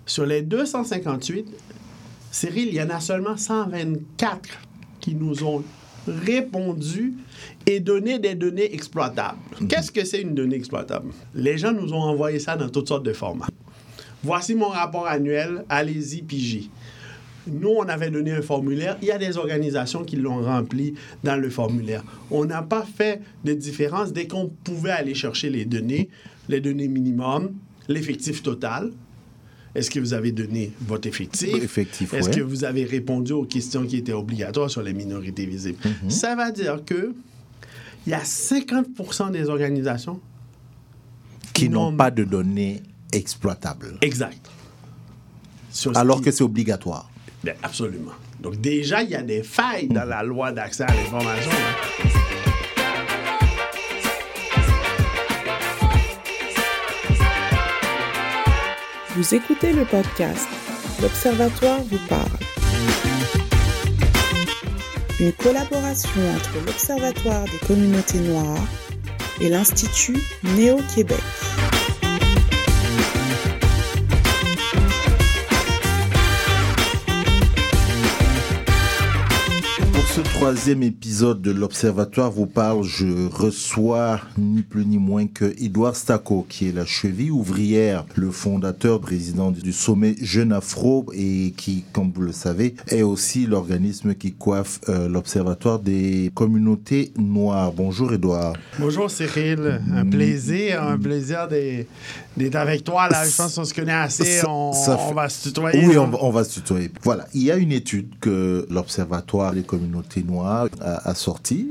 Sur les 258, Cyril, il y en a seulement 124 qui nous ont répondu et donné des données exploitables. Qu'est-ce que c'est une donnée exploitable? Les gens nous ont envoyé ça dans toutes sortes de formats. Voici mon rapport annuel, allez-y, pigez. Nous, on avait donné un formulaire. Il y a des organisations qui l'ont rempli dans le formulaire. On n'a pas fait de différence dès qu'on pouvait aller chercher les données minimum, l'effectif total. Est-ce que vous avez donné votre effectif? Est-ce que vous avez répondu aux questions qui étaient obligatoires sur les minorités visibles? Ça va dire que il y a 50% des organisations qui n'ont pas de données exploitables. Exact. Alors que c'est obligatoire. Bien, absolument. Donc déjà, il y a des failles dans la loi d'accès à l'information. Vous écoutez le podcast L'Observatoire vous parle. Une collaboration entre l'Observatoire des communautés noires et l'Institut Néo-Québec. Ce troisième épisode de l'Observatoire vous parle, je reçois ni plus ni moins que Édouard Stacot, qui est la cheville ouvrière, le fondateur, président du sommet Jeune Afro et qui, comme vous le savez, est aussi l'organisme qui coiffe l'Observatoire des communautés noires. Bonjour Édouard. Bonjour Cyril, un plaisir d'être avec toi. Là, je pense qu'on se connaît assez, on va se tutoyer. Oui, on va se tutoyer. Voilà, il y a une étude que l'Observatoire des communautés noires a sorti,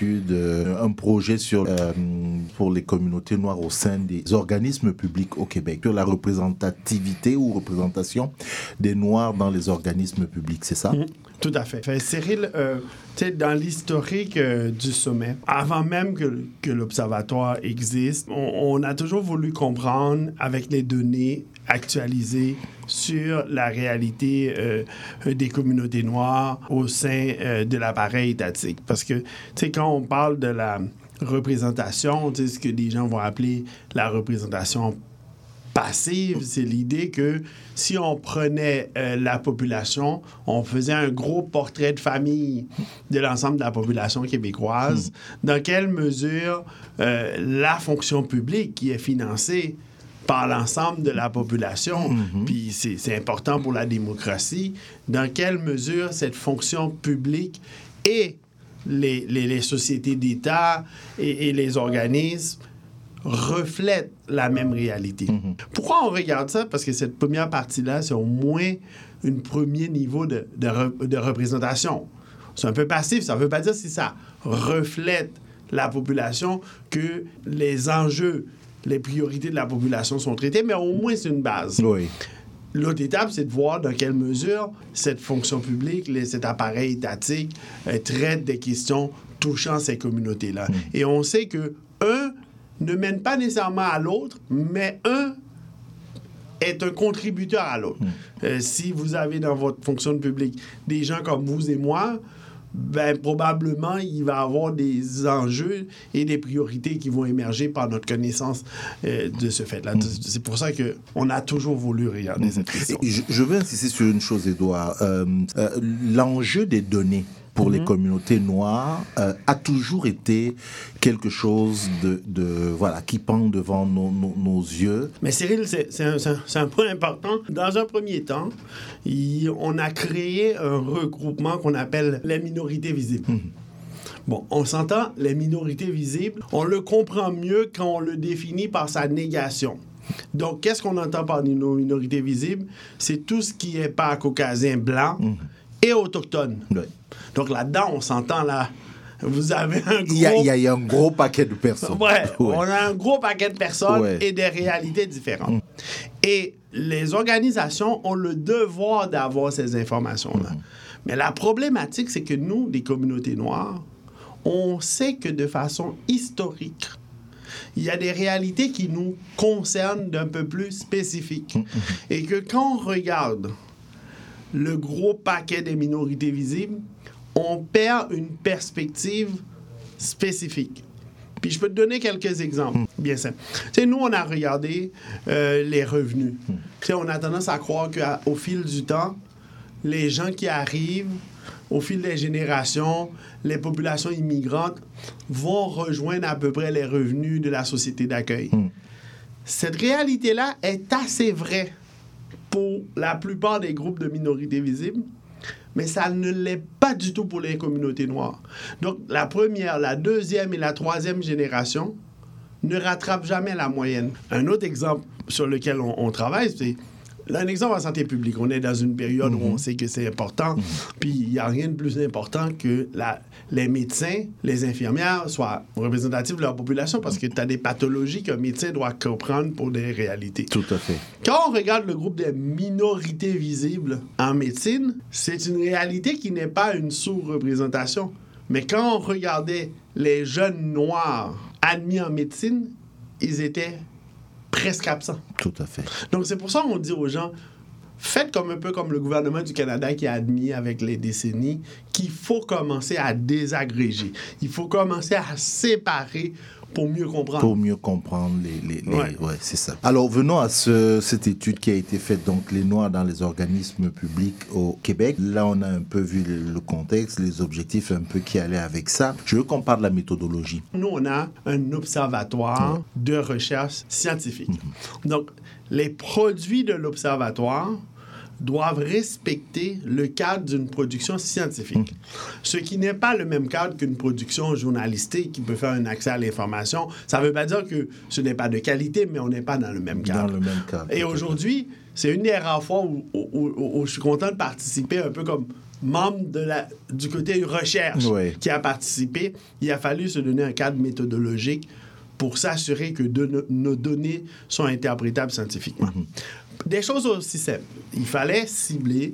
un projet pour les communautés noires au sein des organismes publics au Québec, sur la représentativité ou représentation des Noirs dans les organismes publics, c'est ça? Tout à fait. Cyril, dans l'historique du sommet, avant même que l'Observatoire existe, on a toujours voulu comprendre avec les données actualisées sur la réalité des communautés noires au sein de l'appareil étatique. Parce que, quand on parle de la représentation, ce que les gens vont appeler la représentation passive, c'est l'idée que si on prenait la population, on faisait un gros portrait de famille de l'ensemble de la population québécoise, dans quelle mesure la fonction publique qui est financée par l'ensemble de la population, puis c'est important pour la démocratie, dans quelle mesure cette fonction publique et les sociétés d'État et les organismes reflètent la même réalité. Pourquoi on regarde ça? Parce que cette première partie-là, c'est au moins un premier niveau de représentation. C'est un peu passif, ça ne veut pas dire si ça reflète la population que les enjeux, les priorités de la population sont traitées, mais au moins c'est une base. Oui. L'autre étape, c'est de voir dans quelle mesure cette fonction publique, cet appareil étatique, traite des questions touchant ces communautés-là. Et on sait que un ne mène pas nécessairement à l'autre, mais un est un contributeur à l'autre. Si vous avez dans votre fonction publique des gens comme vous et moi, probablement, il va y avoir des enjeux et des priorités qui vont émerger par notre connaissance de ce fait-là. C'est pour ça qu'on a toujours voulu regarder cette question. Je veux insister sur une chose, Édouard. L'enjeu des données pour les communautés noires a toujours été quelque chose qui pend devant nos yeux. Mais Cyril, c'est un point important. Dans un premier temps, on a créé un regroupement qu'on appelle les minorités visibles. Bon, on s'entend, les minorités visibles, on le comprend mieux quand on le définit par sa négation. Donc, qu'est-ce qu'on entend par nos minorités visibles? C'est tout ce qui n'est pas caucasien blanc et autochtone. Oui. Donc là-dedans, on s'entend là. Vous avez un gros... Il y a un gros paquet de personnes. Ouais. On a un gros paquet de personnes et des réalités différentes. Et les organisations ont le devoir d'avoir ces informations-là. Mais la problématique, c'est que nous, les communautés noires, on sait que de façon historique, il y a des réalités qui nous concernent d'un peu plus spécifique. Et que quand on regarde le gros paquet des minorités visibles, on perd une perspective spécifique. Puis je peux te donner quelques exemples, bien simples. Tu sais, nous, on a regardé les revenus. Tu sais, on a tendance à croire qu'au fil du temps, les gens qui arrivent, au fil des générations, les populations immigrantes vont rejoindre à peu près les revenus de la société d'accueil. Cette réalité-là est assez vraie pour la plupart des groupes de minorités visibles, mais ça ne l'est pas du tout pour les communautés noires. Donc, la première, la deuxième et la troisième génération ne rattrapent jamais la moyenne. Un autre exemple sur lequel on travaille, c'est un exemple en santé publique. On est dans une période où on sait que c'est important, puis il n'y a rien de plus important que les médecins, les infirmières soient représentatifs de leur population parce que tu as des pathologies qu'un médecin doit comprendre pour des réalités. Tout à fait. Quand on regarde le groupe des minorités visibles en médecine, c'est une réalité qui n'est pas une sous-représentation. Mais quand on regardait les jeunes noirs admis en médecine, ils étaient presque absents. Tout à fait. Donc, c'est pour ça qu'on dit aux gens, faites un peu comme le gouvernement du Canada qui a admis avec les décennies qu'il faut commencer à désagréger. Il faut commencer à séparer pour mieux comprendre. Pour mieux comprendre Ouais, c'est ça. Alors, venons à cette étude qui a été faite, donc les Noirs dans les organismes publics au Québec. Là, on a un peu vu le contexte, les objectifs un peu qui allaient avec ça. Je veux qu'on parle de la méthodologie. Nous, on a un observatoire de recherche scientifique. Donc, les produits de l'observatoire doivent respecter le cadre d'une production scientifique. Ce qui n'est pas le même cadre qu'une production journalistique qui peut faire un accès à l'information. Ça ne veut pas dire que ce n'est pas de qualité, mais on n'est pas dans le même cadre. Dans le même cadre. Et aujourd'hui, c'est une des rares fois où je suis content de participer un peu comme membre du côté recherche qui a participé. Il a fallu se donner un cadre méthodologique pour s'assurer que nos données sont interprétables scientifiquement. Des choses aussi simples. Il fallait cibler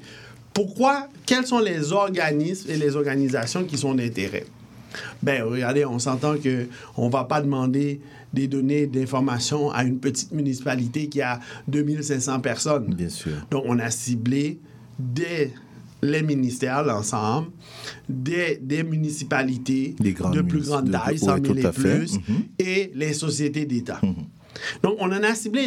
quels sont les organismes et les organisations qui sont d'intérêt. Bien, regardez, on s'entend qu'on ne va pas demander des données d'information à une petite municipalité qui a 2500 personnes. Bien sûr. Donc, on a ciblé les ministères, l'ensemble, des municipalités de plus grande taille, 100 000 et plus, et les sociétés d'État. Donc, on en a ciblé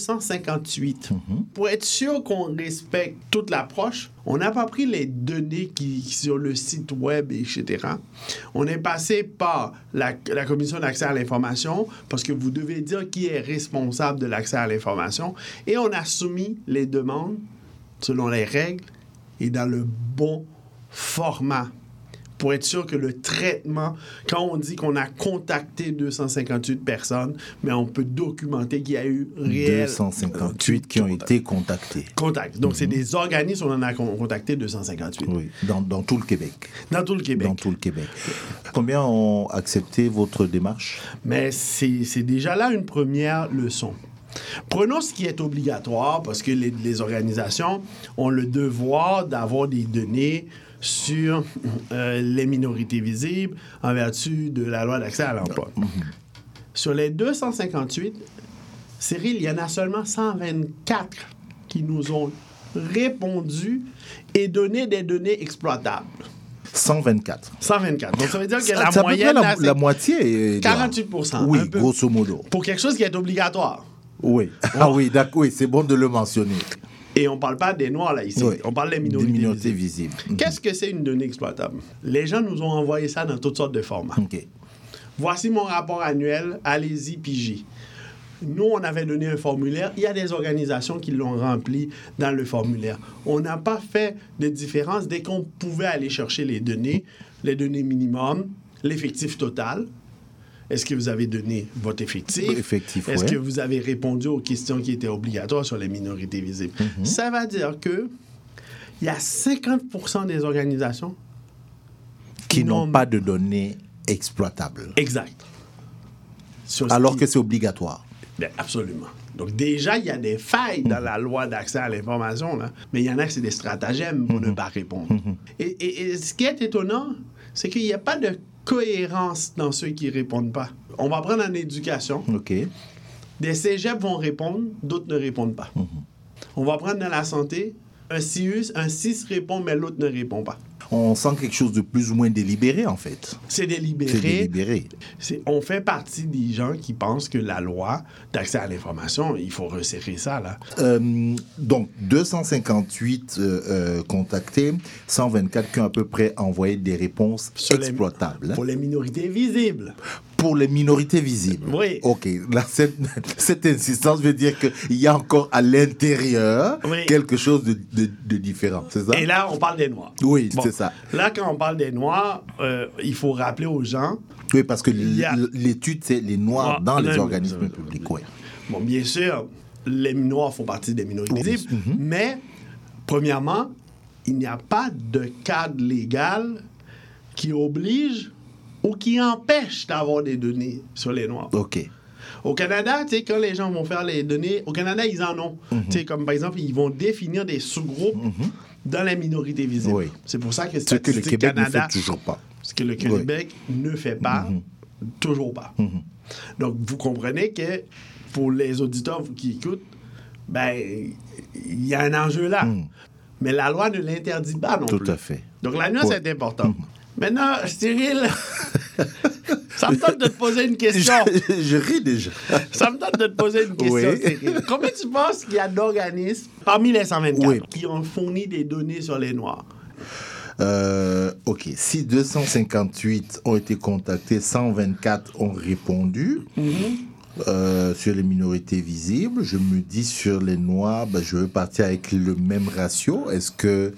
258. Pour être sûr qu'on respecte toute l'approche, on n'a pas pris les données qui sur le site web, etc. On est passé par la Commission d'accès à l'information, parce que vous devez dire qui est responsable de l'accès à l'information, et on a soumis les demandes selon les règles et dans le bon format, pour être sûr que le traitement, quand on dit qu'on a contacté 258 personnes, mais on peut documenter qu'il y a eu 258 qui ont été contactés. Donc, c'est des organismes, on en a contacté 258. Oui, dans tout le Québec. Dans tout le Québec. Dans tout le Québec. Combien ont accepté votre démarche? Mais c'est déjà là une première leçon. Prenons ce qui est obligatoire, parce que les organisations ont le devoir d'avoir des données sur les minorités visibles en vertu de la loi d'accès à l'emploi. Sur les 258, Cyril, il y en a seulement 124 qui nous ont répondu et donné des données exploitables. 124. 124. Donc, ça veut dire que la moyenne... moyenne... la moitié... 48%. Oui, grosso modo. Pour quelque chose qui est obligatoire. Oui. Ah oui, d'accord. Oui, c'est bon de le mentionner. Et on ne parle pas des Noirs, là, ici. Oui. On parle des minorités visibles. Qu'est-ce que c'est une donnée exploitable? Les gens nous ont envoyé ça dans toutes sortes de formats. OK. Voici mon rapport annuel, allez-y, pigez. Nous, on avait donné un formulaire. Il y a des organisations qui l'ont rempli dans le formulaire. On n'a pas fait de différence dès qu'on pouvait aller chercher les données minimum, l'effectif total. Est-ce que vous avez donné votre effectif? Est-ce que vous avez répondu aux questions qui étaient obligatoires sur les minorités visibles? Ça va dire que il y a 50% des organisations qui n'ont pas de données exploitables. Exact. Alors que c'est obligatoire. Bien, absolument. Donc déjà, il y a des failles dans la loi d'accès à l'information, là, mais il y en a que c'est des stratagèmes pour ne pas répondre. Et ce qui est étonnant, c'est qu'il n'y a pas de cohérence dans ceux qui ne répondent pas. On va prendre en éducation. OK. Des cégeps vont répondre, d'autres ne répondent pas. On va prendre dans la santé, un CIUS répond, mais l'autre ne répond pas. On sent quelque chose de plus ou moins délibéré, en fait. C'est délibéré. C'est délibéré. On fait partie des gens qui pensent que la loi d'accès à l'information, il faut resserrer ça, là. Donc, 258 contactés, 124 qui ont à peu près envoyé des réponses exploitables. Pour les minorités visibles. Pour les minorités visibles. Oui. OK. Là, cette insistance veut dire qu'il y a encore à l'intérieur quelque chose de différent, c'est ça? Et là, on parle des Noirs. Oui, c'est ça. Là, quand on parle des Noirs, il faut rappeler aux gens... Oui, parce que l'étude, c'est les Noirs dans les organismes publics. Oui. Bon, bien sûr, les Noirs font partie des minorités visibles, mais, premièrement, il n'y a pas de cadre légal qui oblige ou qui empêche d'avoir des données sur les Noirs. OK. Au Canada, tu sais, quand les gens vont faire les données, au Canada, ils en ont. Tu sais, comme par exemple, ils vont définir des sous-groupes dans les minorités visibles. Oui. C'est pour ça que ce que le Québec Canada, ne fait toujours pas. Ce que le Québec ne fait pas, toujours pas. Donc, vous comprenez que pour les auditeurs qui écoutent, ben, il y a un enjeu là. Mais la loi ne l'interdit pas non plus. Tout à fait. Donc, la nuance est importante. Maintenant, Cyril, ça me tente de te poser une question. Je ris déjà. Ça me tente de te poser une question, Cyril. Combien tu penses qu'il y a d'organismes, parmi les 124, qui ont fourni des données sur les Noirs? OK. Si 258 ont été contactés, 124 ont répondu. Sur les minorités visibles, je me dis sur les Noirs, je veux partir avec le même ratio. Est-ce que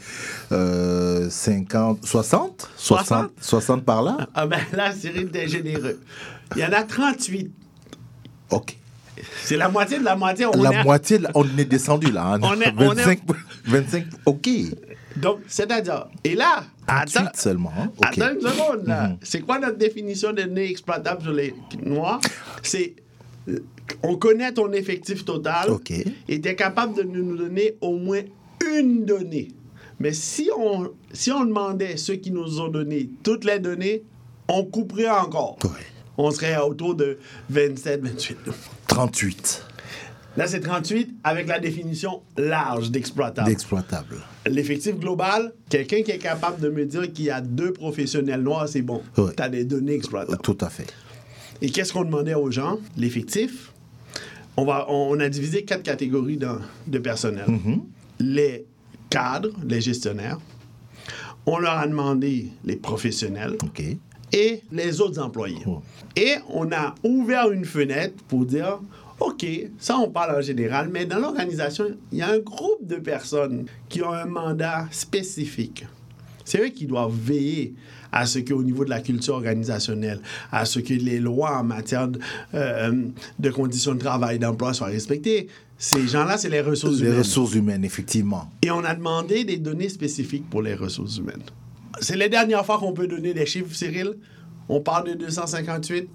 60 par là? Ah ben là, Cyril, t'es généreux. Il y en a 38. OK. C'est la moitié de la moitié. On est descendu là. Hein? 25, OK. Donc, c'est-à-dire, et là, 38 seulement. Hein? Okay. Attends une seconde, là. C'est quoi notre définition de données exploitables sur les Noirs? C'est... On connaît ton effectif total et tu es capable de nous donner au moins une donnée. Mais si on demandait ceux qui nous ont donné toutes les données, on couperait encore. On serait autour de 27, 28. 38. Là, c'est 38 avec la définition large d'exploitable. L'effectif global, quelqu'un qui est capable de me dire qu'il y a 2 professionnels noirs, c'est bon. Tu as des données exploitables. Tout à fait. Et qu'est-ce qu'on demandait aux gens? L'effectif. On a divisé 4 catégories de personnel. Les cadres, les gestionnaires. On leur a demandé les professionnels. Et les autres employés. Et on a ouvert une fenêtre pour dire, OK, ça on parle en général, mais dans l'organisation, il y a un groupe de personnes qui ont un mandat spécifique. C'est eux qui doivent veiller à ce qu'au niveau de la culture organisationnelle, à ce que les lois en matière de conditions de travail, d'emploi soient respectées. Ces gens-là, c'est les ressources humaines. Les ressources humaines, effectivement. Et on a demandé des données spécifiques pour les ressources humaines. C'est les dernières fois qu'on peut donner des chiffres, Cyril. On parle de 258,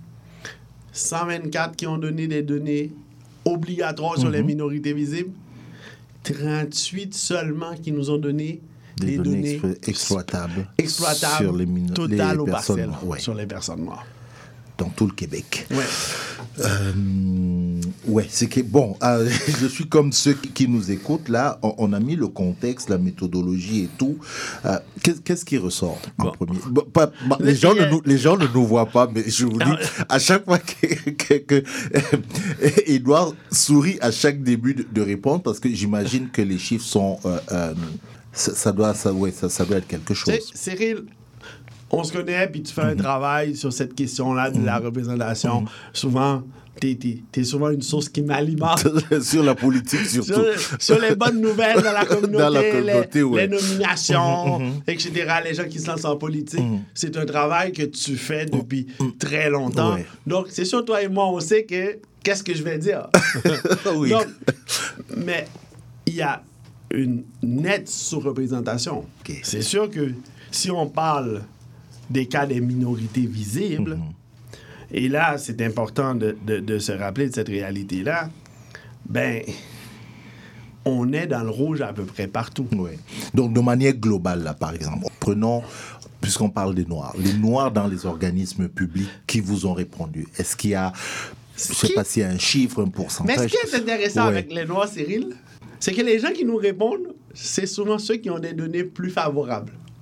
124 qui ont donné des données obligatoires sur les minorités visibles, 38 seulement qui nous ont donné des données exploitables sur les totales aux personnes parcelles, sur les personnes noires. Dans tout le Québec. Ouais. C'est que, bon, je suis comme ceux qui nous écoutent, là, on a mis le contexte, la méthodologie et tout. Qu'est-ce qui ressort en premier? Les gens ne nous voient pas, mais je vous dis, à chaque fois que Édouard sourit à chaque début de répondre, parce que j'imagine que les chiffres sont... ça doit être quelque chose. Cyril, on se connaît, puis tu fais un travail sur cette question-là de la représentation. Souvent, t'es souvent une source qui m'alimente. Sur la politique, surtout. Sur les bonnes nouvelles dans la communauté, les nominations, etc., les gens qui se lancent en politique. C'est un travail que tu fais depuis très longtemps. Donc, c'est sûr, toi et moi, on sait qu'est-ce que je vais dire. Donc, mais il y a une nette sous-représentation. C'est sûr que si on parle des cas des minorités visibles, et là, c'est important de se rappeler de cette réalité-là, ben, on est dans le rouge à peu près partout. Donc, de manière globale, là, par exemple, prenons, puisqu'on parle des Noirs, les Noirs dans les organismes publics qui vous ont répondu, est-ce qu'il y a, je ne sais pas s'il y a un chiffre, un pourcentage? Mais ce qui est intéressant avec les Noirs, Cyril, c'est que les gens qui nous répondent, c'est souvent ceux qui ont des données plus favorables.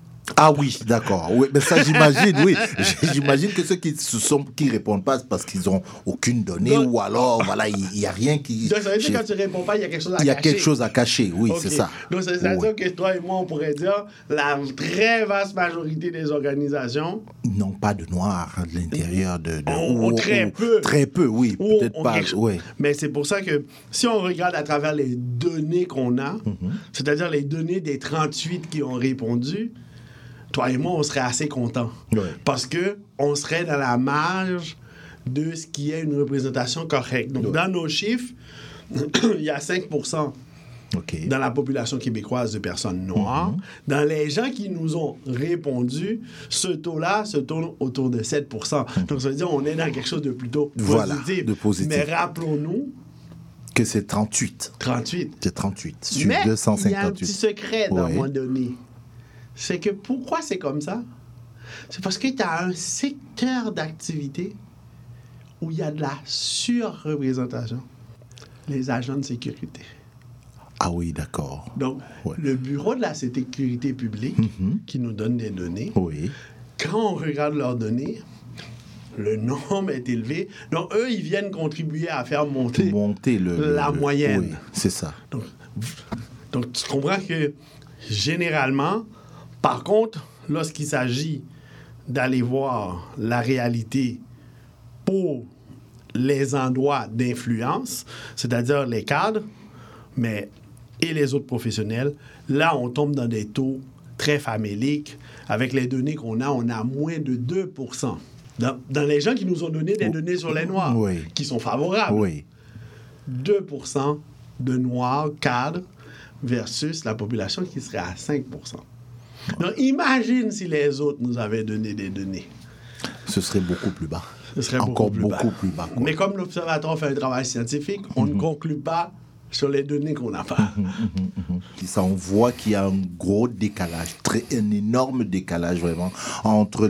Ah oui, d'accord. Oui, mais ça, j'imagine, oui. J'imagine que ceux qui répondent pas, c'est parce qu'ils n'ont aucune donnée ou alors, voilà, il n'y a rien qui... Donc, ça veut dire que quand tu réponds pas, il y a quelque chose à cacher. Il y a quelque chose à cacher, oui, c'est ça. Donc, ça veut dire que toi et moi, on pourrait dire la très vaste majorité des organisations n'ont pas de noir à l'intérieur de très peu. Très peu, oui. Peut-être pas, oui. Mais c'est pour ça que si on regarde à travers les données qu'on a, c'est-à-dire les données des 38 qui ont répondu, toi et moi, on serait assez contents. Oui. Parce qu'on serait dans la marge de ce qui est une représentation correcte. Donc, dans nos chiffres, il y a 5% dans la population québécoise de personnes noires. Dans les gens qui nous ont répondu, ce taux-là se tourne autour de 7%. Donc, ça veut dire qu'on est dans quelque chose de plutôt positif. Voilà, de positif. Mais rappelons-nous que c'est 38. 38. C'est 38 sur Mais 258. il y a un petit secret dans mon donné. C'est que pourquoi c'est comme ça? C'est parce que tu as un secteur d'activité où il y a de la surreprésentation. Les agents de sécurité. Ah oui, d'accord. Donc, le Bureau de la sécurité publique qui nous donne des données, quand on regarde leurs données, le nombre est élevé. Donc, eux, ils viennent contribuer à faire monter la moyenne. Oui, c'est ça. Donc, tu comprends que, généralement, par contre, lorsqu'il s'agit d'aller voir la réalité pour les endroits d'influence, c'est-à-dire les cadres, et les autres professionnels, là, on tombe dans des taux très faméliques. Avec les données qu'on a, on a moins de 2%. Dans les gens qui nous ont donné des données sur les Noirs, qui sont favorables. 2% de Noirs cadres versus la population qui serait à 5%. Donc, imagine si les autres nous avaient donné des données. Ce serait beaucoup plus bas. Ce serait beaucoup plus bas. Mais comme l'Observatoire fait un travail scientifique, on ne conclut pas sur les données qu'on n'a pas. Ça, on voit qu'il y a un gros décalage, un énorme décalage vraiment entre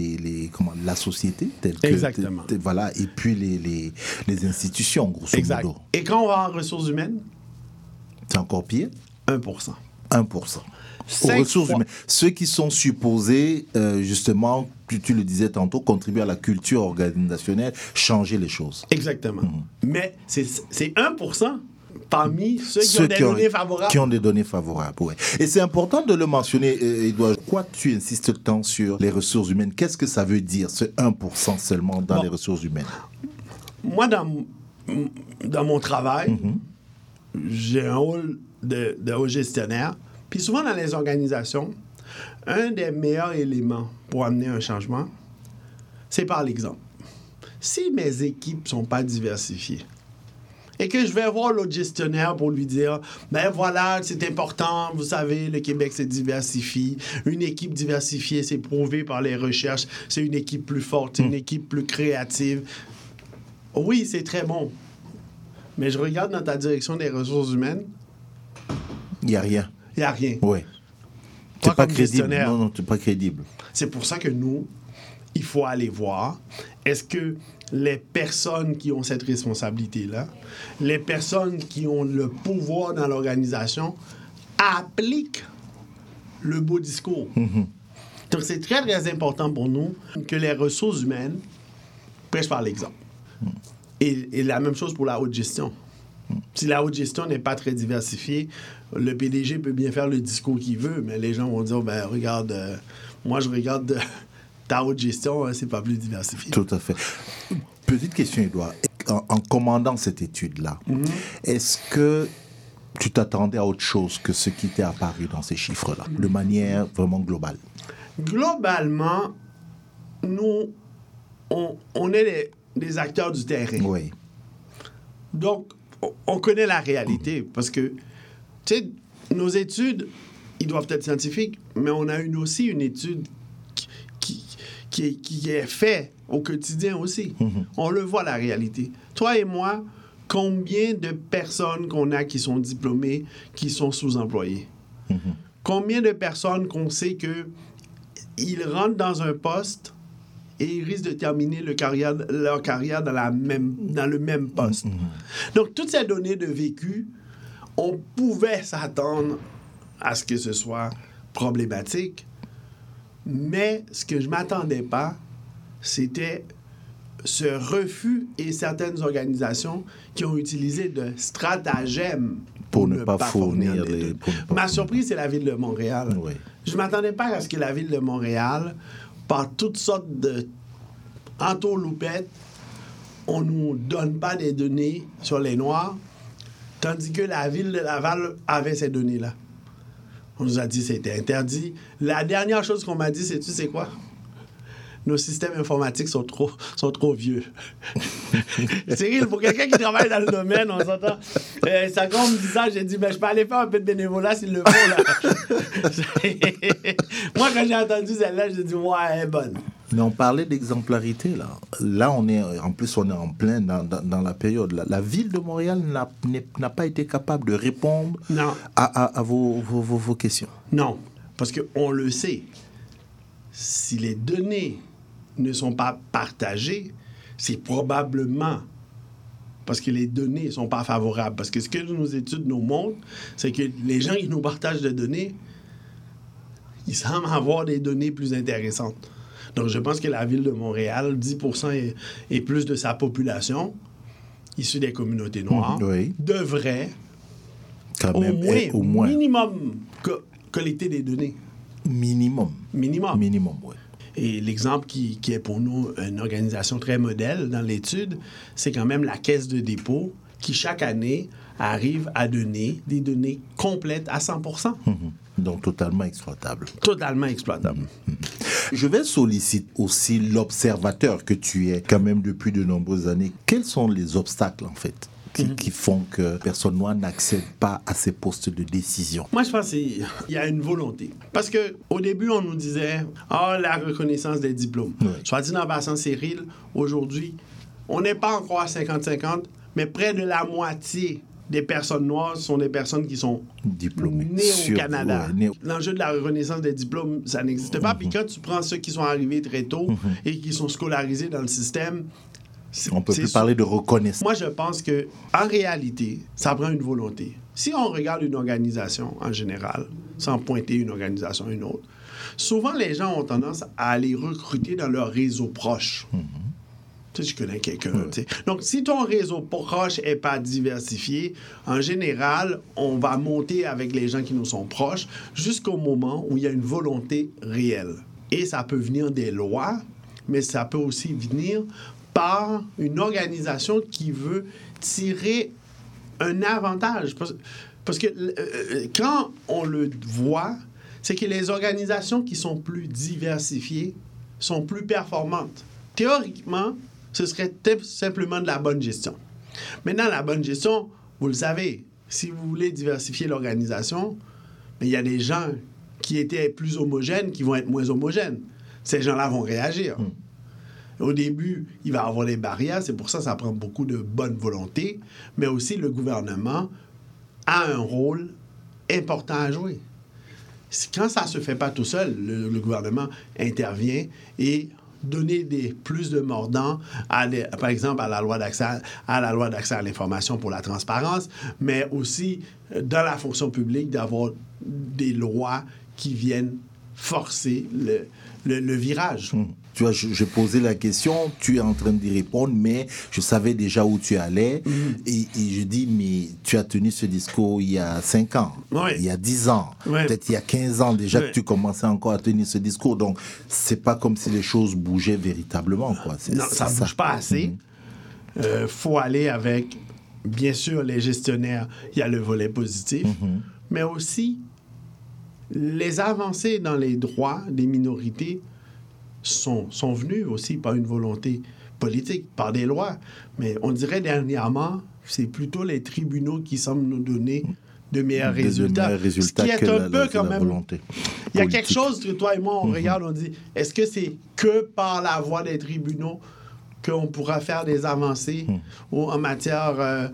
la société telle que... Exactement. Voilà, et puis les institutions, grosso modo. Et quand on va en ressources humaines? C'est encore pire? 1%. 1%. Aux ressources humaines. Ceux qui sont supposés, justement, tu le disais tantôt, contribuer à la culture organisationnelle, changer les choses. Exactement. Mais c'est 1% parmi ceux qui ont des données favorables. Qui ont des données favorables, oui. Et c'est important de le mentionner, Edouard. Pourquoi tu insistes tant sur les ressources humaines? Qu'est-ce que ça veut dire, ce 1% seulement dans les ressources humaines? Moi, dans mon travail, j'ai un rôle de haut gestionnaire. Puis souvent dans les organisations, un des meilleurs éléments pour amener un changement, c'est par l'exemple. Si mes équipes ne sont pas diversifiées et que je vais voir l'autre gestionnaire pour lui dire « Ben voilà, c'est important, vous savez, le Québec se diversifie. Une équipe diversifiée, c'est prouvé par les recherches, c'est une équipe plus forte, c'est une équipe plus créative. » Oui, c'est très bon. Mais je regarde dans ta direction des ressources humaines. Il n'y a rien. Il n'y a rien. Oui. Tu n'es pas crédible. Non, tu n'es pas crédible. C'est pour ça que nous, il faut aller voir, est-ce que les personnes qui ont cette responsabilité-là, les personnes qui ont le pouvoir dans l'organisation, appliquent le beau discours. Donc, c'est très, très important pour nous que les ressources humaines prêchent par l'exemple. Et la même chose pour la haute gestion. Si la haute gestion n'est pas très diversifiée, le PDG peut bien faire le discours qu'il veut, mais les gens vont dire, ben regarde, moi je regarde ta haute gestion, c'est pas plus diversifié. Tout à fait. Petite question, Edouard. En commandant cette étude-là, est-ce que tu t'attendais à autre chose que ce qui t'est apparu dans ces chiffres-là, de manière vraiment globale? Globalement, nous, on est des acteurs du terrain. Oui. Donc, on connaît la réalité parce que, tu sais, nos études, ils doivent être scientifiques, mais on a aussi une étude qui est faite au quotidien aussi. On le voit, la réalité. Toi et moi, combien de personnes qu'on a qui sont diplômées, qui sont sous-employées? Combien de personnes qu'on sait qu'ils rentrent dans un poste et ils risquent de terminer leur carrière dans le même poste. Donc, toutes ces données de vécu, on pouvait s'attendre à ce que ce soit problématique, Mais ce que je ne m'attendais pas, c'était ce refus et certaines organisations qui ont utilisé de stratagèmes pour ne pas fournir les... Ma surprise, c'est la Ville de Montréal. Oui. Je ne m'attendais pas à ce que la Ville de Montréal, par toutes sortes de entourloupettes, on ne nous donne pas des données sur les Noirs, tandis que la Ville de Laval avait ces données-là. On nous a dit que c'était interdit. La dernière chose qu'on m'a dit, c'est, tu sais quoi? Nos systèmes informatiques sont trop vieux. Cyril, pour quelqu'un qui travaille dans le domaine, on s'entend. Ça comme me dit ça, j'ai dit, je peux aller faire un peu de bénévolat s'il le faut. Là. Moi, quand j'ai entendu celle-là, j'ai dit, ouais, elle est bonne. Mais on parlait d'exemplarité, là. Là, on est en plein dans la période. La Ville de Montréal n'a pas été capable de répondre à vos questions. Non, parce qu'on le sait. Si les données ne sont pas partagées, c'est probablement parce que les données ne sont pas favorables. Parce que ce que nos études nous montrent, c'est que les gens qui nous partagent des données, ils semblent avoir des données plus intéressantes. Donc, je pense que la Ville de Montréal, 10% et plus de sa population, issue des communautés noires, devrait quand même, au moins minimum collecter des données. Minimum, oui. Et l'exemple qui est pour nous une organisation très modèle dans l'étude, c'est quand même la Caisse de dépôt qui, chaque année, arrive à donner des données complètes à 100%. Donc, totalement exploitable. Totalement exploitable. Je vais solliciter aussi l'observateur que tu es quand même depuis de nombreuses années. Quels sont les obstacles, en fait, qui font que personne noire n'accède pas à ces postes de décision? Moi, je pense qu'il y a une volonté. Parce qu'au début, on nous disait « la reconnaissance des diplômes ». Soit dit en passant, Cyril, aujourd'hui, on n'est pas encore à 50-50, mais près de la moitié des personnes noires sont des personnes qui sont diplômées nées au Canada. L'enjeu de la reconnaissance des diplômes, ça n'existe pas. Puis quand tu prends ceux qui sont arrivés très tôt et qui sont scolarisés dans le système, on ne peut plus parler de reconnaissance. Moi, je pense qu'en réalité, ça prend une volonté. Si on regarde une organisation en général, sans pointer une organisation à une autre, souvent les gens ont tendance à aller recruter dans leur réseau proche. Tu sais, je connais quelqu'un. Donc, si ton réseau proche n'est pas diversifié, en général, on va monter avec les gens qui nous sont proches jusqu'au moment où il y a une volonté réelle. Et ça peut venir des lois, mais ça peut aussi venir par une organisation qui veut tirer un avantage. Parce que quand on le voit, c'est que les organisations qui sont plus diversifiées sont plus performantes. Théoriquement, ce serait simplement de la bonne gestion. Maintenant, la bonne gestion, vous le savez, si vous voulez diversifier l'organisation, il y a des gens qui étaient plus homogènes qui vont être moins homogènes. Ces gens-là vont réagir. Au début, il va y avoir des barrières. C'est pour ça que ça prend beaucoup de bonne volonté. Mais aussi, le gouvernement a un rôle important à jouer. Quand ça ne se fait pas tout seul, le gouvernement intervient et donner plus de mordants, par exemple, à la loi d'accès à l'information pour la transparence, mais aussi dans la fonction publique d'avoir des lois qui viennent forcer le virage. Tu vois, j'ai posé la question, tu es en train d'y répondre, mais je savais déjà où tu allais. Et je dis, mais tu as tenu ce discours il y a 5 ans, il y a 10 ans, peut-être il y a 15 ans déjà que tu commençais encore à tenir ce discours. Donc, c'est pas comme si les choses bougeaient véritablement, quoi. Non, ça ne bouge pas assez. Faut aller avec, bien sûr, les gestionnaires, il y a le volet positif, mais aussi les avancées dans les droits des minorités sont venues aussi par une volonté politique, par des lois. Mais on dirait dernièrement, c'est plutôt les tribunaux qui semblent nous donner de meilleurs résultats. Ce qui est un peu quand même... volonté. Il y a quelque chose que toi et moi, on regarde, on dit, est-ce que c'est que par la voie des tribunaux qu'on pourra faire des avancées en matière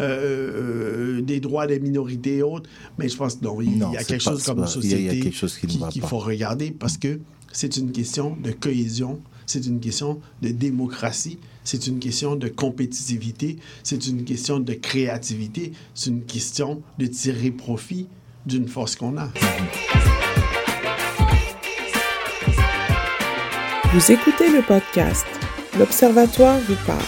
des droits des minorités et autres? Mais je pense non, il y a quelque chose comme société qu'il faut regarder parce que c'est une question de cohésion, c'est une question de démocratie, c'est une question de compétitivité, c'est une question de créativité, c'est une question de tirer profit d'une force qu'on a. Vous écoutez le podcast L'Observatoire vous parle.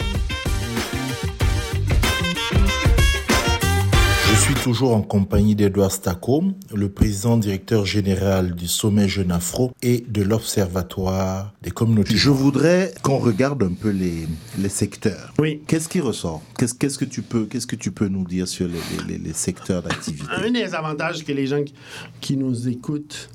Je suis toujours en compagnie d'Edouard Stako, le président directeur général du Sommet Jeune Afro et de l'Observatoire des communautés. Je voudrais qu'on regarde un peu les secteurs. Oui. Qu'est-ce qui ressort? Qu'est-ce que tu peux nous dire sur les secteurs d'activité? Un des avantages que les gens qui nous écoutent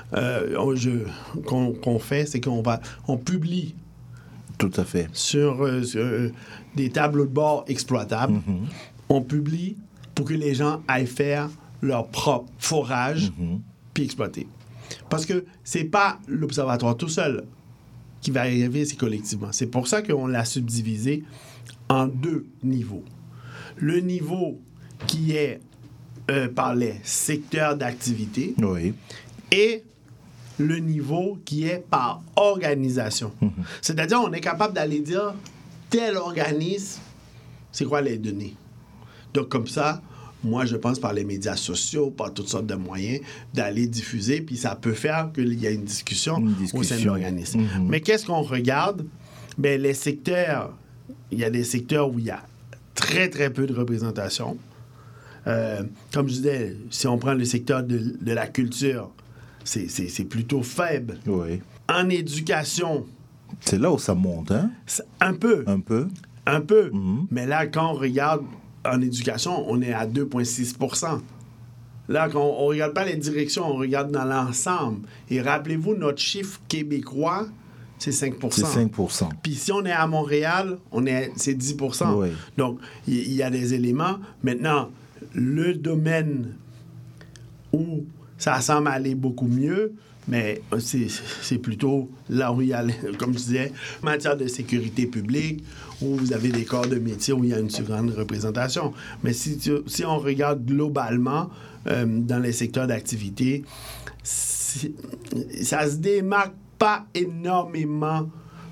qu'on fait, c'est qu'on publie Tout à fait. sur des tableaux de bord exploitables. On publie pour que les gens aillent faire leur propre forage puis exploiter. Parce que c'est pas l'Observatoire tout seul qui va arriver, c'est collectivement. C'est pour ça qu'on l'a subdivisé en 2 niveaux. Le niveau qui est par les secteurs d'activité Oui. et le niveau qui est par organisation. C'est-à-dire, on est capable d'aller dire tel organisme, c'est quoi les données. Donc, comme ça, moi, je pense par les médias sociaux, par toutes sortes de moyens, d'aller diffuser, puis ça peut faire qu'il y a une discussion au sein de l'organisme. Mais qu'est-ce qu'on regarde? Bien, les secteurs, il y a des secteurs où il y a très, très peu de représentation. Comme je disais, si on prend le secteur de la culture, c'est plutôt faible. Oui. En éducation... C'est là où ça monte, hein? Un peu. Mais là, quand on regarde en éducation, on est à 2,6 %. Là, quand on ne regarde pas les directions, on regarde dans l'ensemble. Et rappelez-vous, notre chiffre québécois, c'est 5 %. C'est 5 %. Puis si on est à Montréal, c'est 10 %. Oui. Donc, il y a des éléments. Maintenant, le domaine où ça semble aller beaucoup mieux, mais c'est plutôt là où il y a, comme je disais, en matière de sécurité publique, où vous avez des corps de métier où il y a une plus grande représentation. Mais si on regarde globalement dans les secteurs d'activité, ça se démarque pas énormément,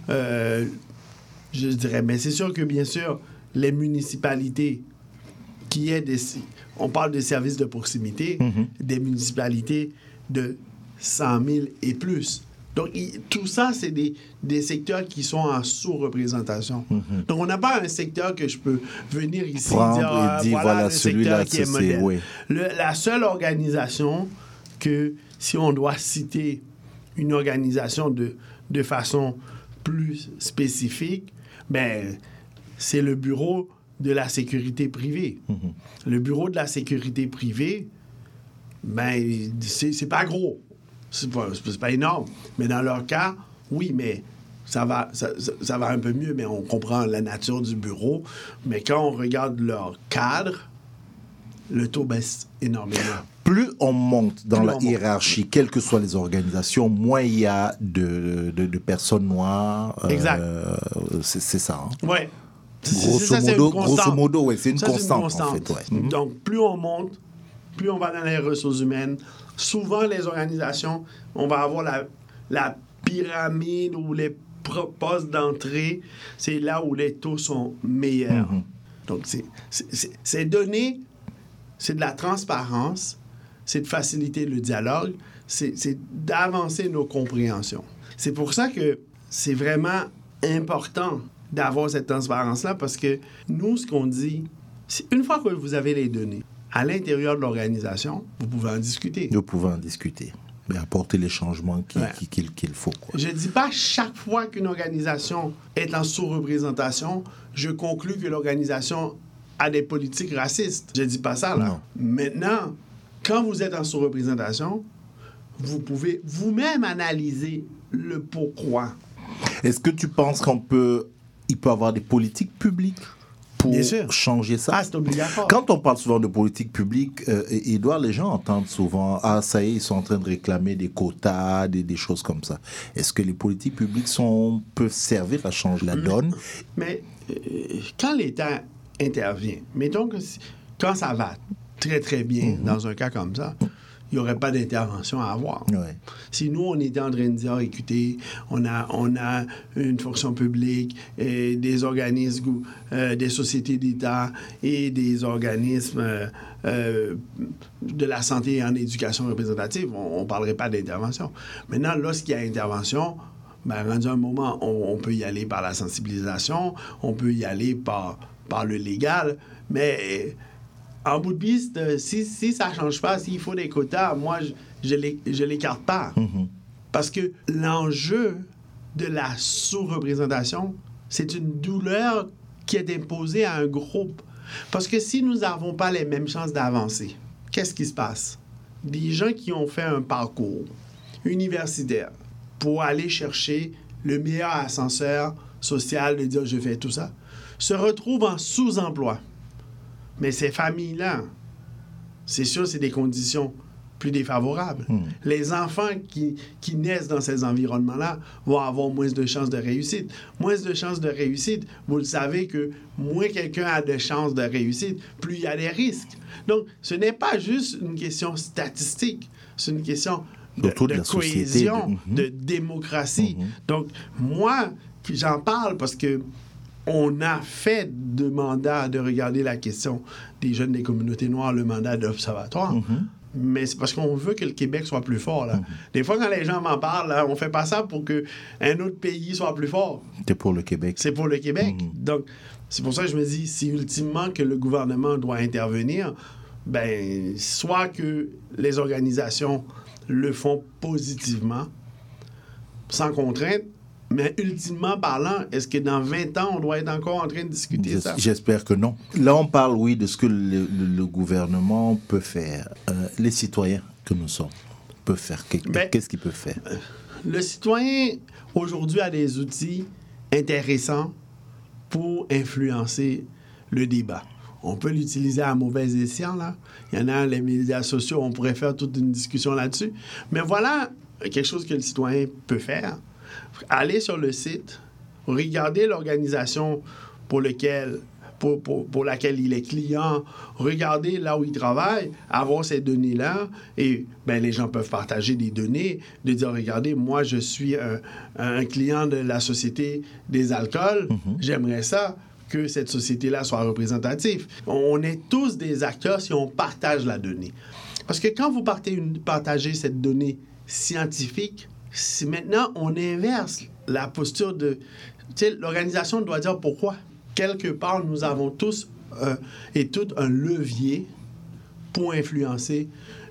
je dirais. Mais c'est sûr que, bien sûr, les municipalités on parle des services de proximité, des municipalités de 100 000 et plus. Donc, tout ça, c'est des secteurs qui sont en sous-représentation. Donc, on n'a pas un secteur que je peux venir ici prendre et dire voilà le celui-là qui est modèle. Oui. La seule organisation que, si on doit citer une organisation de façon plus spécifique, ben, c'est le Bureau de la sécurité privée. Le Bureau de la sécurité privée, ben, c'est pas gros. C'est pas énorme. Mais dans leur cas, oui, mais ça va un peu mieux, mais on comprend la nature du bureau. Mais quand on regarde leur cadre, le taux baisse énormément. Plus on monte dans la hiérarchie, quelles que soient les organisations, moins il y a de personnes noires. Exact. C'est ça. Hein? Oui. Grosso modo, ouais, c'est une constante. En fait, ouais. Donc, plus on monte, plus on va dans les ressources humaines. Souvent, les organisations, on va avoir la pyramide ou les postes d'entrée. C'est là où les taux sont meilleurs. Donc, c'est donné, c'est de la transparence, c'est de faciliter le dialogue, c'est d'avancer nos compréhensions. C'est pour ça que c'est vraiment important d'avoir cette transparence-là, parce que nous, ce qu'on dit, c'est une fois que vous avez les données, à l'intérieur de l'organisation, vous pouvez en discuter. Nous pouvons en discuter et apporter les changements qu'il faut. Quoi. Je ne dis pas chaque fois qu'une organisation est en sous-représentation, je conclus que l'organisation a des politiques racistes. Je ne dis pas ça, là. Non. Maintenant, quand vous êtes en sous-représentation, vous pouvez vous-même analyser le pourquoi. Est-ce que tu penses qu'il peut y avoir des politiques publiques pour changer ça? Ah, c'est obligatoire. Quand on parle souvent de politique publique, Edouard, les gens entendent souvent « Ah, ça y est, ils sont en train de réclamer des quotas, des choses comme ça ». Est-ce que les politiques publiques peuvent servir à changer la donne? Mais quand l'État intervient, mettons que quand ça va très, très bien dans un cas comme ça, il n'y aurait pas d'intervention à avoir. Ouais. Si nous, on était en train de dire, écoutez, on a une fonction publique, et des organismes, des sociétés d'État et des organismes de la santé et en éducation représentative, on ne parlerait pas d'intervention. Maintenant, lorsqu'il y a intervention, Ben, rendu un moment, on peut y aller par la sensibilisation, on peut y aller par le légal, mais en bout de piste, si ça ne change pas, s'il faut des quotas, moi, je l'écarte pas. Parce que l'enjeu de la sous-représentation, c'est une douleur qui est imposée à un groupe. Parce que si nous n'avons pas les mêmes chances d'avancer, qu'est-ce qui se passe? Des gens qui ont fait un parcours universitaire pour aller chercher le meilleur ascenseur social de dire « je fais tout ça », se retrouvent en sous-emploi. Mais ces familles-là, c'est sûr, c'est des conditions plus défavorables. Les enfants qui naissent dans ces environnements-là vont avoir moins de chances de réussite. Moins de chances de réussite, vous le savez que moins quelqu'un a de chances de réussite, plus il y a des risques. Donc, ce n'est pas juste une question statistique, c'est une question de cohésion, de démocratie. Donc, moi, j'en parle parce que on a fait de mandat de regarder la question des jeunes des communautés noires, le mandat d'observatoire. Mais c'est parce qu'on veut que le Québec soit plus fort. Là. Des fois, quand les gens m'en parlent, là, on fait pas ça pour qu'un autre pays soit plus fort. C'est pour le Québec. C'est pour le Québec. Donc, c'est pour ça que je me dis, si ultimement que le gouvernement doit intervenir, ben, soit que les organisations le font positivement, sans contrainte, mais ultimement parlant, est-ce que dans 20 ans, on doit être encore en train de discuter ça? J'espère que non. Là, on parle, oui, de ce que le gouvernement peut faire. Les citoyens que nous sommes peuvent faire. Qu'est-ce qu'ils peuvent faire? Le citoyen, aujourd'hui, a des outils intéressants pour influencer le débat. On peut l'utiliser à mauvais escient, là. Il y en a, les médias sociaux, on pourrait faire toute une discussion là-dessus. Mais voilà quelque chose que le citoyen peut faire. Aller sur le site, regarder l'organisation pour laquelle il est client, regarder là où il travaille, avoir ces données-là, et ben, les gens peuvent partager des données, de dire, regardez, moi, je suis un client de la Société des alcools, j'aimerais ça que cette société-là soit représentative. On est tous des acteurs si on partage la donnée. Parce que quand vous partagez cette donnée scientifique, si maintenant on inverse la posture de... Tu sais, l'organisation doit dire pourquoi. Quelque part, nous avons tous et toutes un levier pour influencer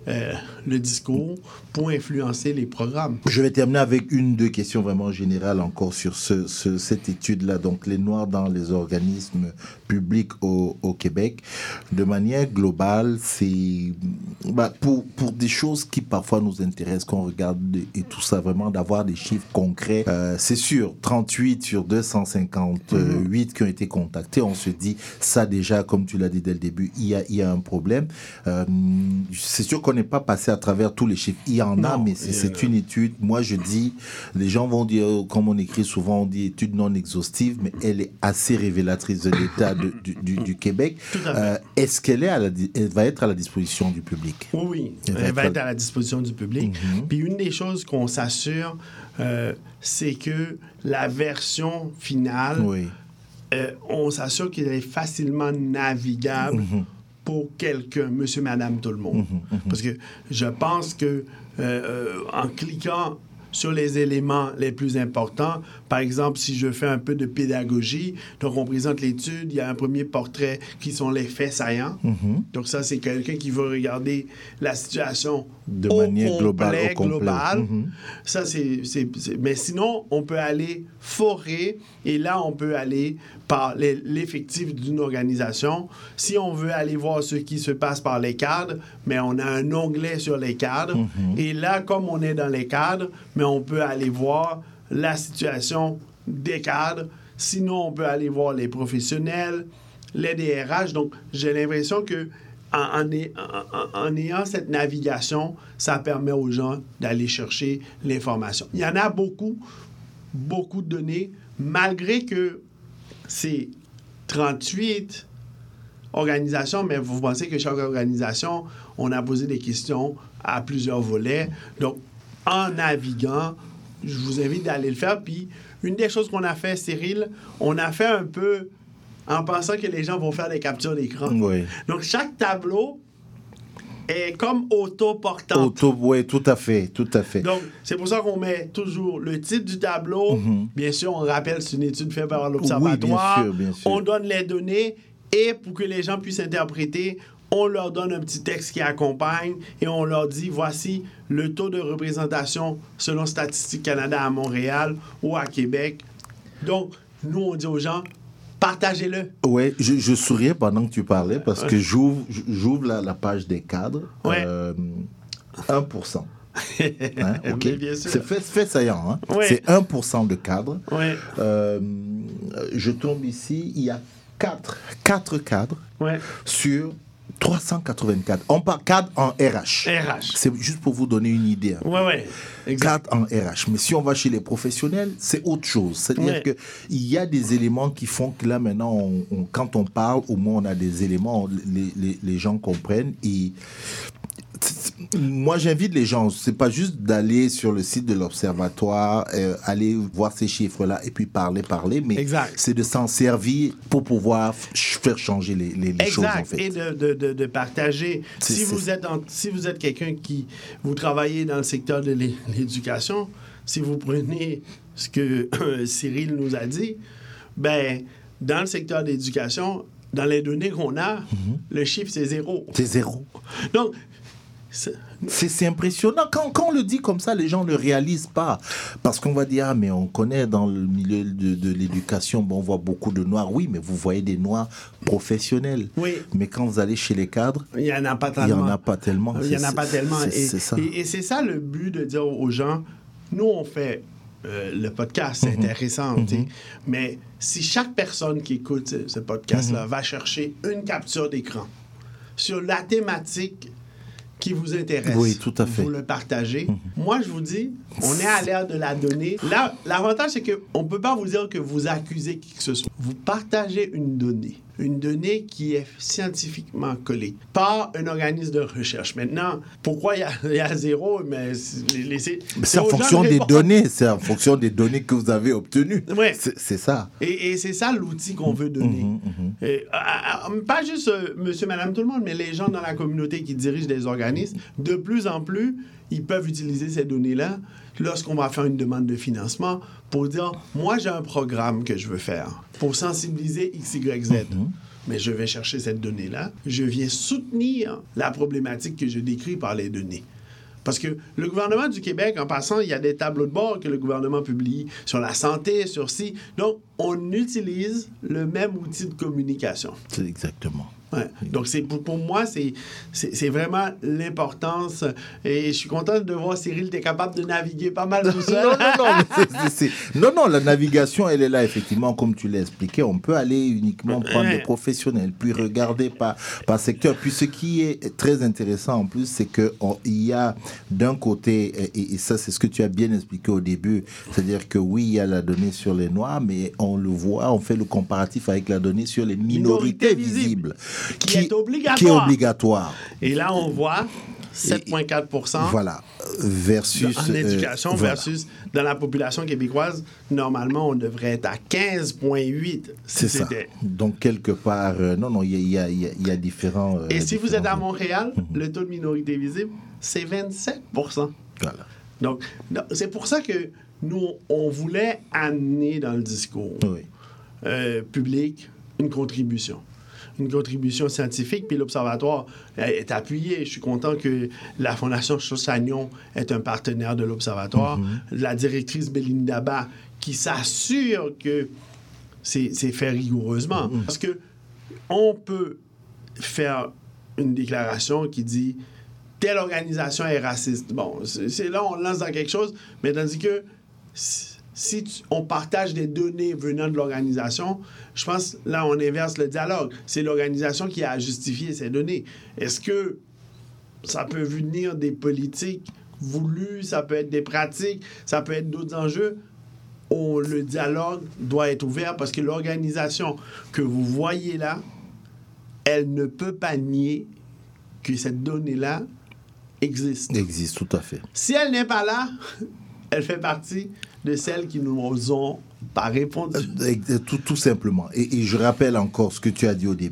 le discours, pour influencer les programmes. Je vais terminer avec deux questions vraiment générales encore sur cette étude-là. Donc, les Noirs dans les organismes publics au Québec. De manière globale, c'est pour des choses qui parfois nous intéressent, qu'on regarde et tout ça, vraiment d'avoir des chiffres concrets. C'est sûr, 38 sur 258 qui ont été contactés. On se dit, ça déjà, comme tu l'as dit dès le début, il y a un problème. C'est sûr qu'on n'est pas passé à travers tous les chiffres. Il y en a, mais c'est une étude. Moi, je dis, les gens vont dire, comme on écrit souvent, on dit étude non exhaustive, mais elle est assez révélatrice de l'état du Québec. Est-ce qu'elle elle va être à la disposition du public? Oui, elle va être à la disposition du public. Puis une des choses qu'on s'assure, c'est que la version finale, on s'assure qu'elle est facilement navigable pour quelqu'un, monsieur, madame, tout le monde. Parce que je pense que en cliquant sur les éléments les plus importants, par exemple, si je fais un peu de pédagogie, donc on présente l'étude, il y a un premier portrait qui sont les faits saillants. Donc ça, c'est quelqu'un qui veut regarder la situation de manière globale. Ça, mais sinon, on peut aller forer, et là, on peut aller par l'effectif d'une organisation. Si on veut aller voir ce qui se passe par les cadres, mais on a un onglet sur les cadres. Et là, comme on est dans les cadres, mais on peut aller voir la situation des cadres. Sinon, on peut aller voir les professionnels, les DRH. Donc, j'ai l'impression que en ayant cette navigation, ça permet aux gens d'aller chercher l'information. Il y en a beaucoup de données, malgré que c'est 38 organisations, mais vous pensez que chaque organisation, on a posé des questions à plusieurs volets. Donc, en naviguant, je vous invite d'aller le faire. Puis, une des choses qu'on a fait, Cyril, on a fait un peu en pensant que les gens vont faire des captures d'écran. Donc, chaque tableau est comme autoportante. Oui, tout à fait. Donc, c'est pour ça qu'on met toujours le titre du tableau. Bien sûr, on rappelle, c'est une étude faite par l'Observatoire. Oui, bien sûr. On donne les données et pour que les gens puissent interpréter, on leur donne un petit texte qui accompagne et on leur dit, voici le taux de représentation selon Statistique Canada à Montréal ou à Québec. Donc, nous, on dit aux gens, partagez-le. Oui, je souriais pendant que tu parlais parce que j'ouvre la page des cadres. Ouais. 1%. Hein, ok. Bien sûr. C'est fait saillant. Hein? Ouais. C'est 1% de cadres. Ouais. Je tombe ici, il y a 4 cadres Ouais. sur 384. On parle cadre en RH. RH. C'est juste pour vous donner une idée. Hein. Ouais. Exact. Cadre en RH. Mais si on va chez les professionnels, c'est autre chose. C'est-à-dire qu'il y a des éléments qui font que là, maintenant, quand on parle, au moins on a des éléments, les gens comprennent. Et moi, j'invite les gens, c'est pas juste d'aller sur le site de l'Observatoire, aller voir ces chiffres-là et puis parler, mais exact. C'est de s'en servir pour pouvoir faire changer les choses, en fait. Et de partager. Si vous êtes quelqu'un qui... Vous travaillez dans le secteur de l'éducation, si vous prenez ce que Cyril nous a dit, ben, dans le secteur de l'éducation, dans les données qu'on a, le chiffre, c'est 0. C'est 0. Donc, c'est impressionnant. Quand on le dit comme ça, les gens ne le réalisent pas. Parce qu'on va dire, mais on connaît dans le milieu de l'éducation, on voit beaucoup de noirs. Oui, mais vous voyez des noirs professionnels. Oui. Mais quand vous allez chez les cadres, il n'y en a pas tellement. C'est ça. Et c'est ça le but de dire aux gens, nous, on fait le podcast, c'est intéressant, mais si chaque personne qui écoute ce podcast-là va chercher une capture d'écran sur la thématique qui vous intéresse, oui, tout à fait. Vous le partagez. Moi, je vous dis, on est à l'ère de la donnée. Là, l'avantage, c'est qu'on ne peut pas vous dire que vous accusez qui que ce soit. Vous partagez une donnée qui est scientifiquement collée par un organisme de recherche. Maintenant, pourquoi il y a 0? Mais c'est en fonction des données. C'est en fonction des données que vous avez obtenues. Ouais. C'est ça. Et c'est ça l'outil qu'on veut donner. Pas juste monsieur, madame, tout le monde, mais les gens dans la communauté qui dirigent des organismes, de plus en plus, ils peuvent utiliser ces données-là lorsqu'on va faire une demande de financement pour dire, moi, j'ai un programme que je veux faire pour sensibiliser X, Y, Z. Mais je vais chercher cette donnée-là. Je viens soutenir la problématique que je décris par les données. Parce que le gouvernement du Québec, en passant, il y a des tableaux de bord que le gouvernement publie sur la santé, sur ci. Donc, on utilise le même outil de communication. C'est exactement. Ouais. Donc, pour moi, c'est vraiment l'importance. Et je suis content de voir, Cyril, tu es capable de naviguer pas mal tout seul. Non, la navigation, elle est là, effectivement, comme tu l'as expliqué. On peut aller uniquement prendre des professionnels, puis regarder par secteur. Puis ce qui est très intéressant en plus, c'est qu'il y a d'un côté, et ça, c'est ce que tu as bien expliqué au début, c'est-à-dire que oui, il y a la donnée sur les Noirs, mais on le voit, on fait le comparatif avec la donnée sur les minorités visibles. Qui est obligatoire. Et là, on voit 7,4%. Voilà. Versus. En éducation, versus dans la population québécoise, normalement, on devrait être à 15,8%. C'est ça. Donc, quelque part, il y a différents. Et si vous êtes à Montréal, le taux de minorité visible, c'est 27%. Voilà. Donc, c'est pour ça que nous, on voulait amener dans le discours public une contribution scientifique, puis l'Observatoire est appuyé. Je suis content que la Fondation Chaussagnon est un partenaire de l'Observatoire. La directrice Belinda Ba, qui s'assure que c'est fait rigoureusement. Parce que on peut faire une déclaration qui dit « telle organisation est raciste ». Bon, c'est là, on lance dans quelque chose, mais tandis que si on partage des données venant de l'organisation, je pense, là, on inverse le dialogue. C'est l'organisation qui a à justifier ces données. Est-ce que ça peut venir des politiques voulues, ça peut être des pratiques, ça peut être d'autres enjeux? Le dialogue doit être ouvert parce que l'organisation que vous voyez là, elle ne peut pas nier que cette donnée-là existe. Existe, tout à fait. Si elle n'est pas là, elle fait partie de celles qui nous ont pas répondu. Tout simplement. Et je rappelle encore ce que tu as dit au début.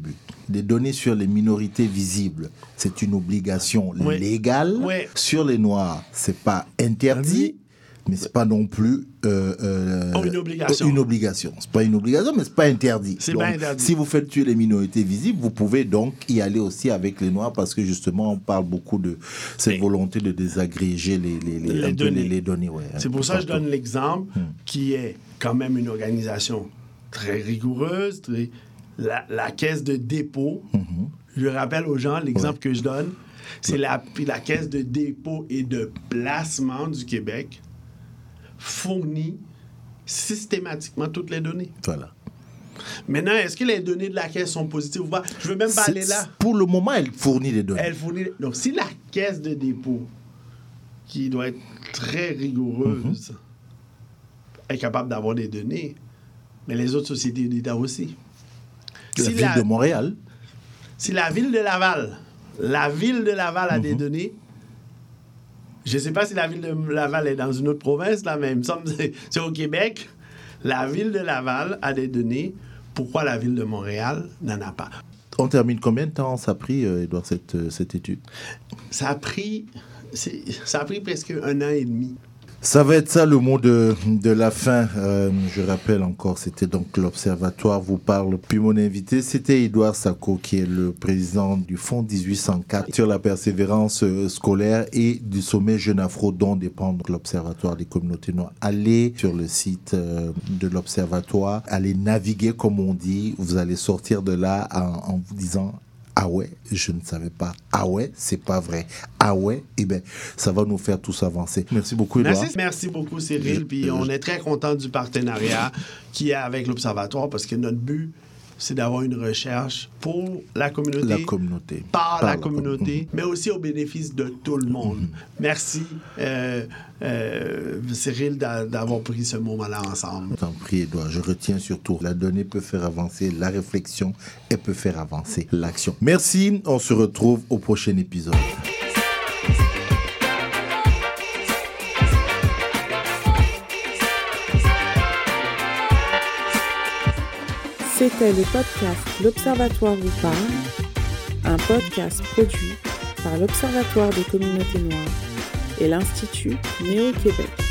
des données sur les minorités visibles, c'est une obligation légale. Oui. Sur les Noirs, c'est pas interdit, mais c'est pas non plus une obligation. Une obligation. C'est pas une obligation, mais c'est pas interdit. C'est donc, pas interdit. Si vous faites tuer les minorités visibles, vous pouvez donc y aller aussi avec les Noirs, parce que justement, on parle beaucoup de cette volonté de désagréger les données. Ouais, c'est pour ça que je donne l'exemple qui est quand même une organisation très rigoureuse, la caisse de dépôt. Je rappelle aux gens l'exemple que je donne, c'est la caisse de dépôt et de placement du Québec fournit systématiquement toutes les données. Voilà. Maintenant, est-ce que les données de la caisse sont positives ou pas? Je veux même pas aller là. Pour le moment, elle fournit les données. Donc, si la caisse de dépôt, qui doit être très rigoureuse, est capable d'avoir des données, mais les autres sociétés d'État aussi. La ville de Montréal. Si la ville de Laval a des données, je ne sais pas si la ville de Laval est dans une autre province, là, mais il me semble que c'est au Québec. La ville de Laval a des données. Pourquoi la ville de Montréal n'en a pas? On termine combien de temps ça a pris, Édouard, cette étude? Ça a pris presque 1 an et demi. Ça va être ça le mot de la fin. Je rappelle encore, c'était donc l'Observatoire vous parle. Puis mon invité, c'était Édouard Sako, qui est le président du Fonds 1804 sur la persévérance scolaire et du sommet Jeune Afro, dont dépend l'Observatoire des communautés noires. Allez sur le site de l'Observatoire, allez naviguer comme on dit. Vous allez sortir de là en vous disant... Ah ouais, je ne savais pas. Ah ouais, c'est pas vrai. Ah ouais, eh bien, ça va nous faire tous avancer. Merci beaucoup, Édouard. Merci beaucoup, Cyril. Puis on est très content du partenariat qu'il y a avec l'Observatoire, parce que notre but, c'est d'avoir une recherche pour la communauté, par la communauté, mais aussi au bénéfice de tout le monde. Merci, Cyril, d'avoir pris ce moment-là ensemble. Je t'en prie, Édouard. Je retiens surtout, la donnée peut faire avancer la réflexion et peut faire avancer l'action. Merci, on se retrouve au prochain épisode. C'était le podcast L'Observatoire vous parle, un podcast produit par l'Observatoire des communautés noires et l'Institut Néo-Québec.